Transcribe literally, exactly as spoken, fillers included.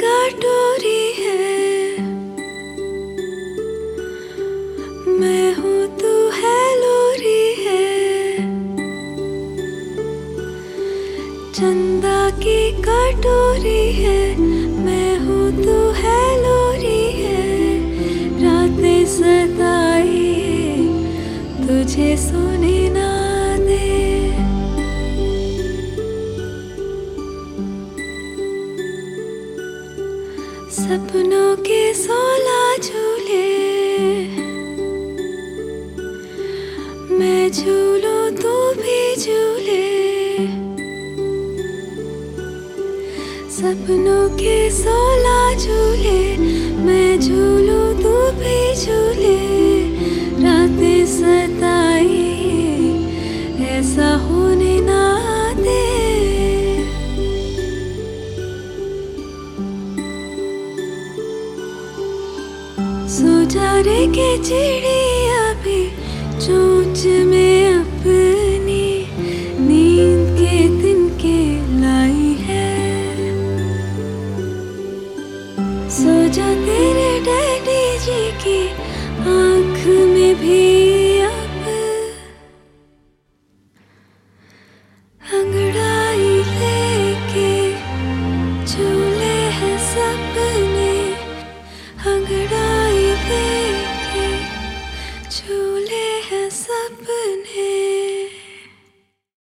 कटोरी है, मैं हूँ तू है लोरी है। चंदा की कटोरी है, मैं हूँ तू है लोरी है। रातें सताई तुझे सोने ना दे। सपनों के सोलह झूले, मैं झूलूं तू भी झूले। सपनों के सोलह झूले, मैं झूलूं तू भी झूले। रातें सताई ऐसा होने ना दे। सो जा रे के चिड़िया भी चोंच में अपनी नींद के तिनके लाई है। सो जा तेरे डैडी जी की